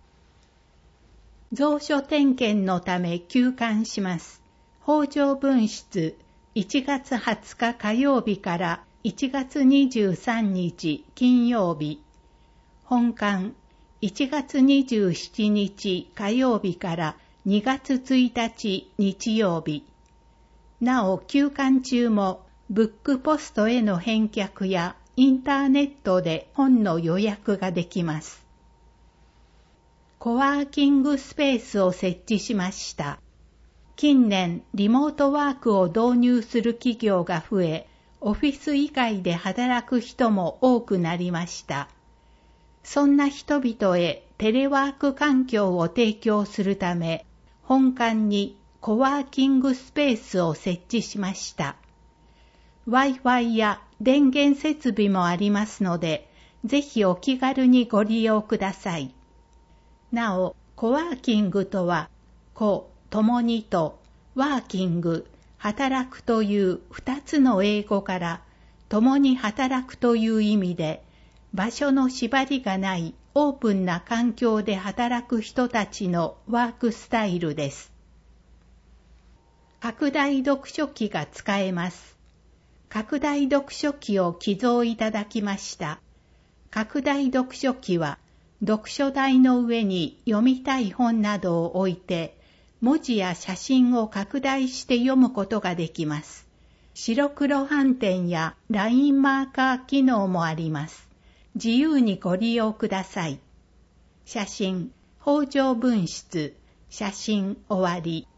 蔵書点検のため休館します。北条分室1月20日火曜日から1月23日金曜日。本館1月27日火曜日から2月1日日曜日。なお休館中もブックポストへの返却やインターネットで本の予約ができます。コワーキングスペースを設置しました。近年リモートワークを導入する企業が増え、オフィス以外で働く人も多くなりました。そんな人々へテレワーク環境を提供するため、本館にコワーキングスペースを設置しました。Wi-Fi や電源設備もありますので、ぜひお気軽にご利用ください。なお、コワーキングとは、共にと、ワーキング、働くという2つの英語から、共に働くという意味で、場所の縛りがないオープンな環境で働く人たちのワークスタイルです。拡大読書機が使えます。拡大読書機を寄贈いただきました。拡大読書機は、読書台の上に読みたい本などを置いて、文字や写真を拡大して読むことができます。白黒斑点やラインマーカー機能もあります。自由にご利用ください。写真、北条分室、写真終わり。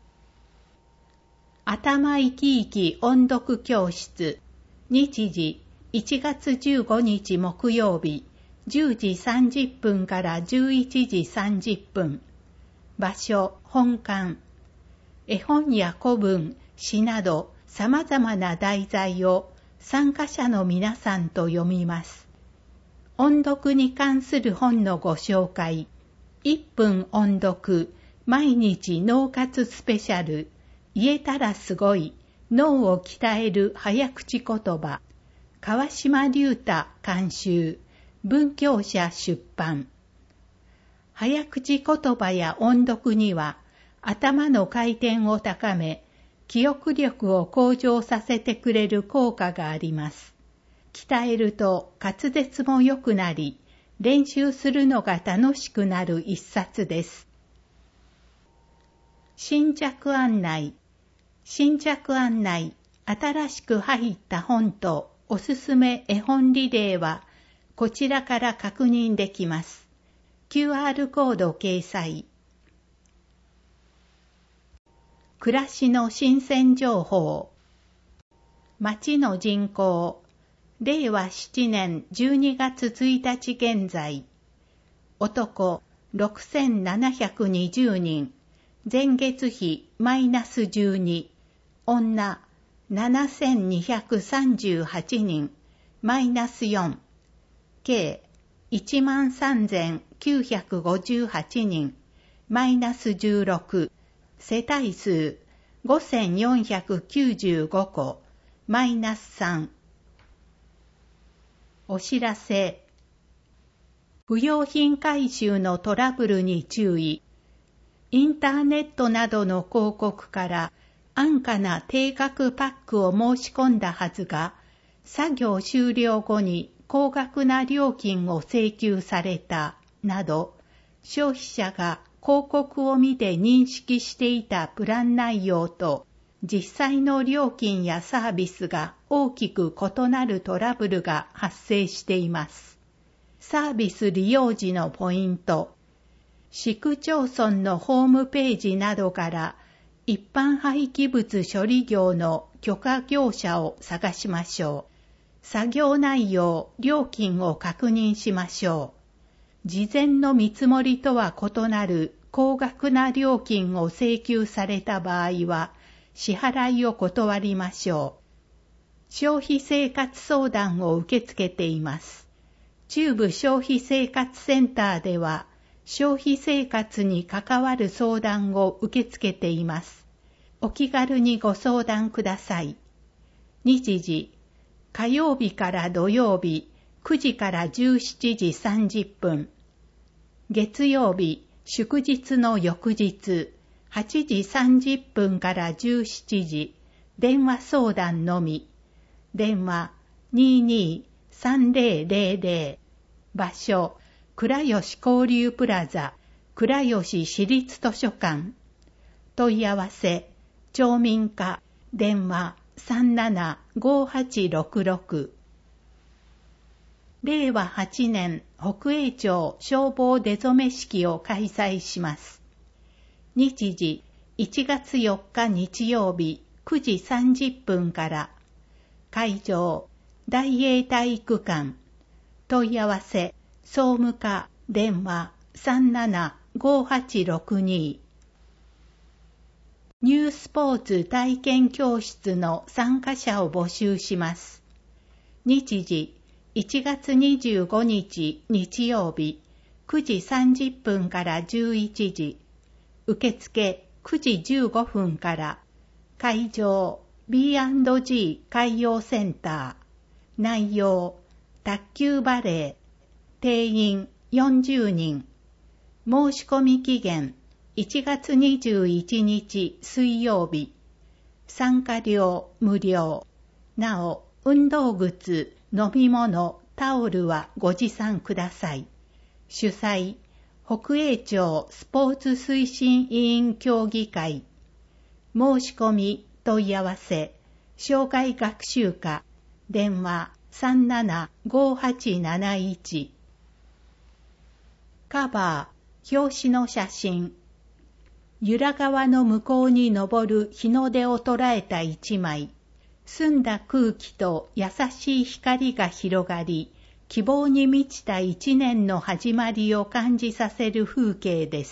頭生き生き音読教室、日時1月15日木曜日、10時30分から11時30分。場所、本館。絵本や古文、詩など様々な題材を参加者の皆さんと読みます。音読に関する本のご紹介。1分音読、毎日脳活スペシャル。言えたらすごい、脳を鍛える早口言葉。川島隆太監修。文教社出版。早口言葉や音読には頭の回転を高め、記憶力を向上させてくれる効果があります。鍛えると滑舌も良くなり、練習するのが楽しくなる一冊です。新着案内。新着案内。新しく入った本とおすすめ絵本リレーは、こちらから確認できます。QR コード掲載。暮らしの新鮮情報。町の人口。令和7年12月1日現在。男6720人。前月比マイナス12。女7238人。マイナス4。計 13,958 人、マイナス16、世帯数 5,495 戸、マイナス3。お知らせ。不用品回収のトラブルに注意。インターネットなどの広告から安価な定額パックを申し込んだはずが、作業終了後に高額な料金を請求されたなど、消費者が広告を見て認識していたプラン内容と実際の料金やサービスが大きく異なるトラブルが発生しています。サービス利用時のポイント。市区町村のホームページなどから一般廃棄物処理業の許可業者を探しましょう。作業内容、料金を確認しましょう。事前の見積もりとは異なる高額な料金を請求された場合は、支払いを断りましょう。消費生活相談を受け付けています。中部消費生活センターでは、消費生活に関わる相談を受け付けています。お気軽にご相談ください。日時火曜日から土曜日9時から17時30分。月曜日、祝日の翌日8時30分から17時、電話相談のみ。電話22-3000。場所、倉吉交流プラザ、倉吉市立図書館。問い合わせ、町民課、電話375866。令和8年北栄町消防出初式を開催します。日時1月4日日曜日9時30分から。会場大英体育館。問い合わせ総務課電話375862。ニュースポーツ体験教室の参加者を募集します。日時1月25日日曜日9時30分から11時。受付9時15分から。会場 B&G 海洋センター。内容卓球バレー。定員40人。申し込み期限1月21日水曜日。参加料無料。なお、運動靴、飲み物、タオルはご持参ください。主催、北栄町スポーツ推進委員協議会。申し込み、問い合わせ、障害学習課、電話375871。カバー、表紙の写真。由良川の向こうに昇る日の出を捉えた一枚。澄んだ空気と優しい光が広がり、希望に満ちた一年の始まりを感じさせる風景です。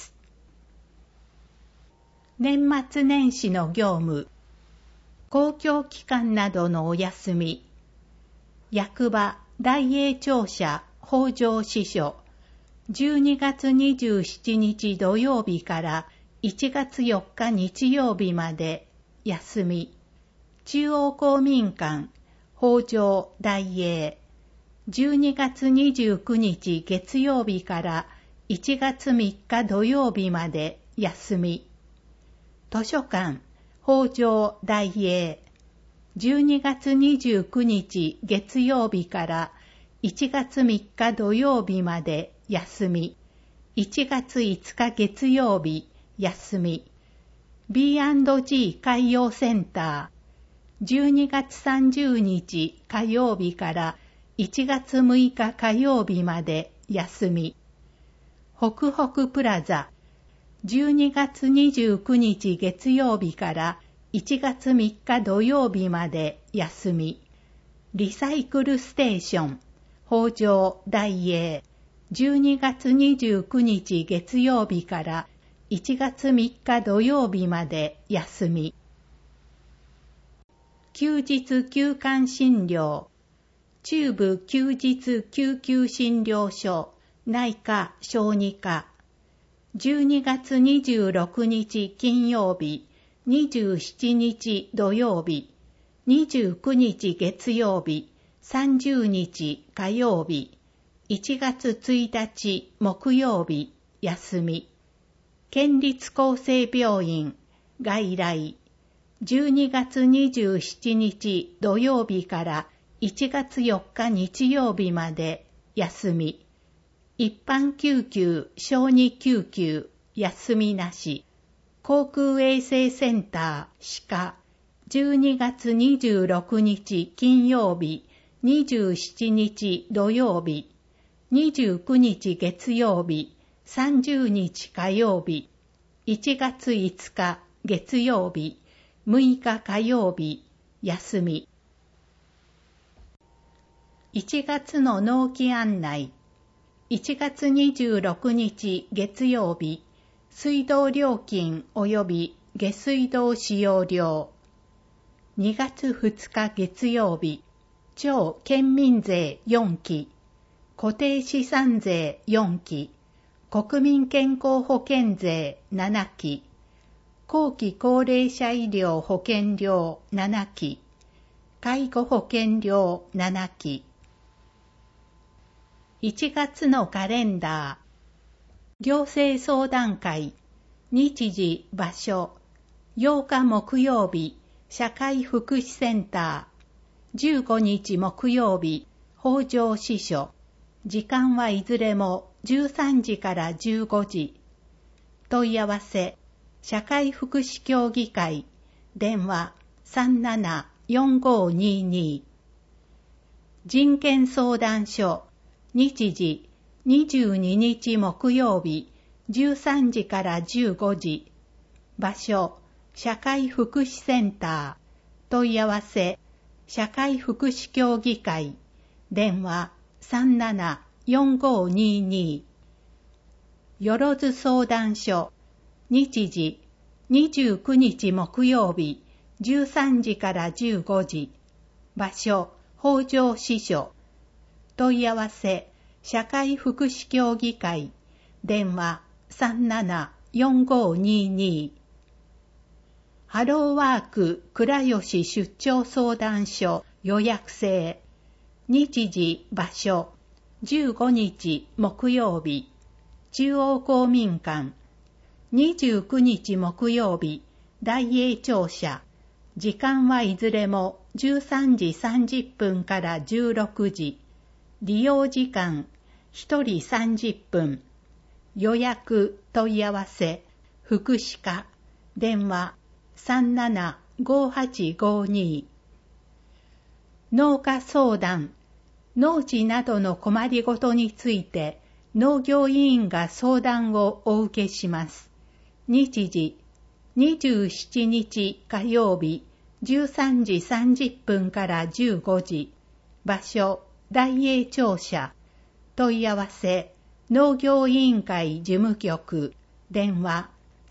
年末年始の業務、公共機関などのお休み、役場、大英庁舎、北条支所、12月27日土曜日から1月4日日曜日まで休み、中央公民館、北条大英、12月29日月曜日から1月3日土曜日まで休み。図書館、北条大英、12月29日月曜日から1月3日土曜日まで休み。1月5日月曜日休み。B&G 海洋センター、12月30日火曜日から1月6日火曜日まで休み。北北プラザ、12月29日月曜日から1月3日土曜日まで休み。リサイクルステーション、北条大英、12月29日月曜日から1月3日土曜日まで休み。休日休館診療、中部休日救急診療所、内科小児科、12月26日金曜日、27日土曜日、29日月曜日、30日火曜日、1月1日木曜日、休み。県立厚生病院、外来、12月27日土曜日から1月4日日曜日まで休み。一般救急、小児救急、休みなし。航空衛生センター、歯科、12月26日金曜日、27日土曜日、29日月曜日、30日火曜日、1月5日月曜日、6日火曜日、休み。1月の納期案内。1月26日月曜日、水道料金及び下水道使用料。2月2日月曜日、町県民税4期、固定資産税4期、国民健康保険税7期、後期高齢者医療保険料7期、 介護保険料7期。1月のカレンダー。行政相談会。日時、場所。8日木曜日、社会福祉センター。15日木曜日、北条支所。時間はいずれも13時から15時。問い合わせ。社会福祉協議会。電話374522。人権相談所。日時22日木曜日13時から15時。場所社会福祉センター。問い合わせ社会福祉協議会。電話374522。よろず相談所。日時29日木曜日13時から15時。場所北条支所。問い合わせ社会福祉協議会。電話374522。ハローワーク倉吉出張相談所予約制。日時場所15日木曜日中央公民館。29日木曜日大栄庁舎。時間はいずれも13時30分から16時。利用時間1人30分。予約問い合わせ福祉課。電話375852。農家相談。農地などの困りごとについて農業委員が相談をお受けします。日時27日火曜日13時30分から15時。場所大栄庁舎。問い合わせ農業委員会事務局。電話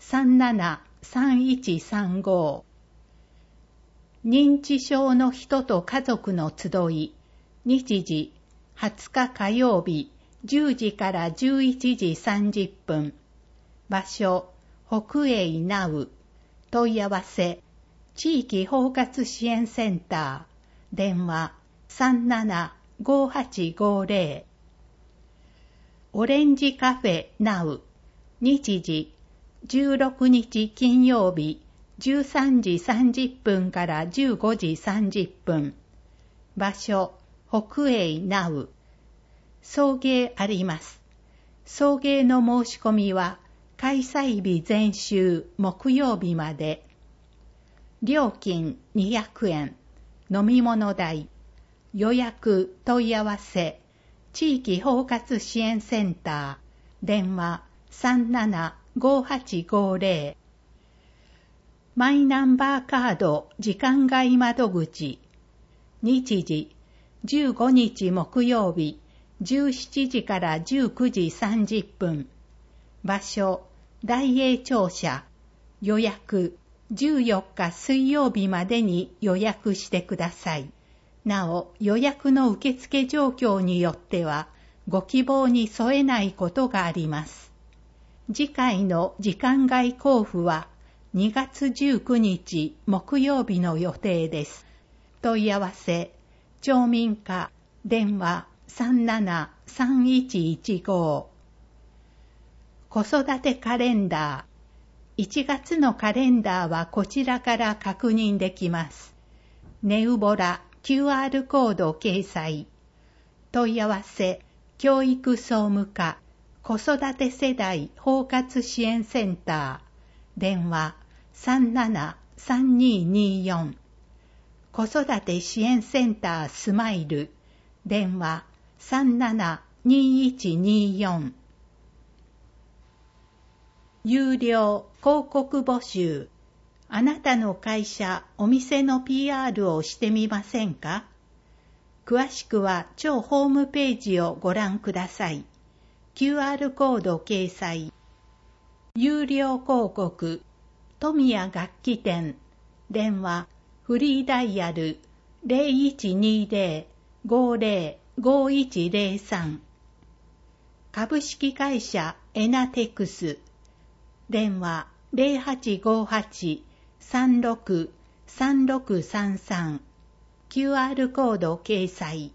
373135。認知症の人と家族の集い。日時20日火曜日10時から11時30分。場所北栄ナウ。問い合わせ地域包括支援センター。電話375850。オレンジカフェナウ。日時16日金曜日13時30分から15時30分。場所北栄ナウ。送迎あります。送迎の申し込みは開催日前週木曜日まで。料金200円。飲み物代。予約問い合わせ地域包括支援センター。電話375850。マイナンバーカード時間外窓口。日時15日木曜日17時から19時30分。場所大栄庁舎。予約14日水曜日までに予約してください。なお、予約の受付状況によってはご希望に添えないことがあります。次回の時間外交付は2月19日木曜日の予定です。問い合わせ町民課。電話373115。子育てカレンダー。1月のカレンダーはこちらから確認できます。ネウボラ QR コード掲載。問い合わせ教育総務課子育て世代包括支援センター。電話373224。子育て支援センタースマイル。電話372124。有料広告募集。あなたの会社、お店の PR をしてみませんか？詳しくは超ホームページをご覧ください。QR コード掲載。有料広告。富谷楽器店。電話フリーダイヤル 0120-505103。株式会社エナテクス。電話0858-363633。 QR コード掲載。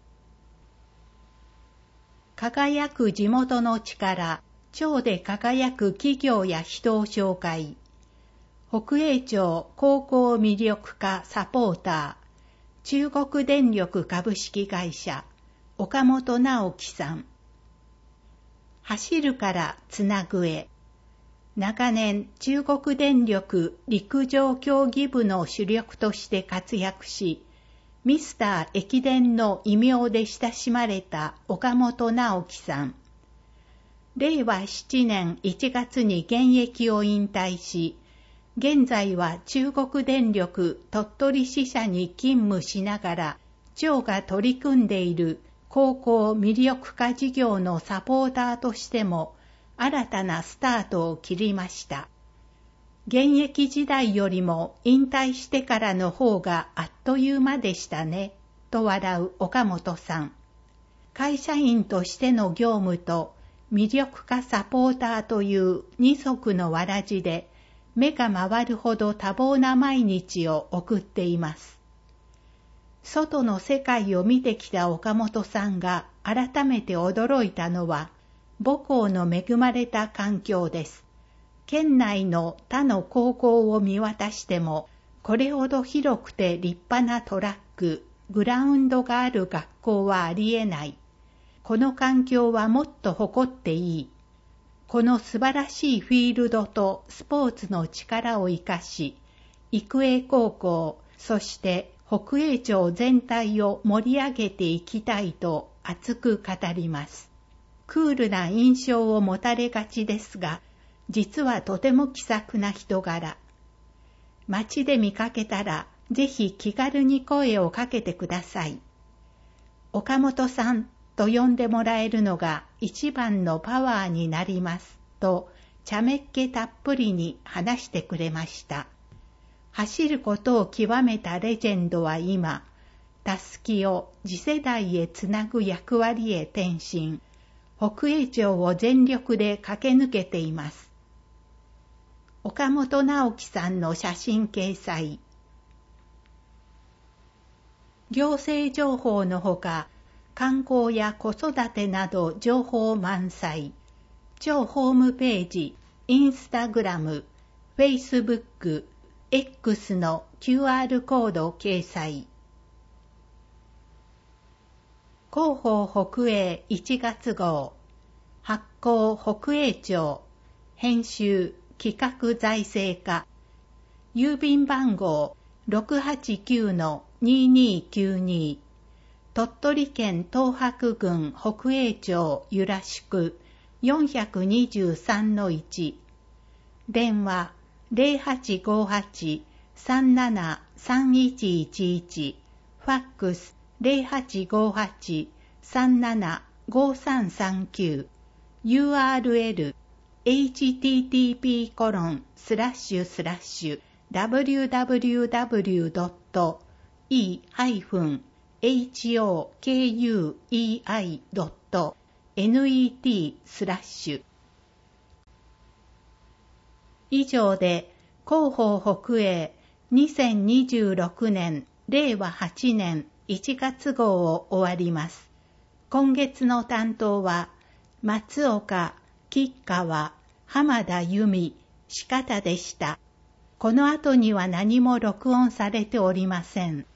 輝く地元の力、町で輝く企業や人を紹介。北栄町高校魅力化サポーター、中国電力株式会社、岡本直樹さん。走るからつなぐへ。長年、中国電力陸上競技部の主力として活躍し、ミスター駅伝の異名で親しまれた岡本直樹さん。令和7年1月に現役を引退し、現在は中国電力鳥取支社に勤務しながら、町が取り組んでいる高校魅力化事業のサポーターとしても新たなスタートを切りました。現役時代よりも引退してからの方があっという間でしたね、と笑う岡本さん。会社員としての業務と魅力化サポーターという二足のわらじで目が回るほど多忙な毎日を送っています。外の世界を見てきた岡本さんが改めて驚いたのは母校の恵まれた環境です。県内の他の高校を見渡しても、これほど広くて立派なトラック、グラウンドがある学校はありえない。この環境はもっと誇っていい。この素晴らしいフィールドとスポーツの力を生かし、育英高校、そして北栄町全体を盛り上げていきたいと熱く語ります。クールな印象を持たれがちですが、実はとても気さくな人柄。街で見かけたら、ぜひ気軽に声をかけてください。岡本さんと呼んでもらえるのが一番のパワーになります、と茶目っ気たっぷりに話してくれました。走ることを極めたレジェンドは今、たすきを次世代へつなぐ役割へ転身、北栄町を全力で駆け抜けています。岡本直樹さんの写真掲載。行政情報のほか、観光や子育てなど情報満載。町ホームページ、インスタグラム、フェイスブック、X の QR コード掲載。広報北栄1月号。発行北栄町。編集企画財政課。郵便番号 689-2292。鳥取県東白郡北栄町由良宿 423-1。電話0858-373111。ファックス0858-375339。URL http://www.e-hokui.net/ 以上で広報北栄2026年令和8年1月号を終わります。今月の担当は松岡、吉川、浜田由美、四方でした。この後には何も録音されておりません。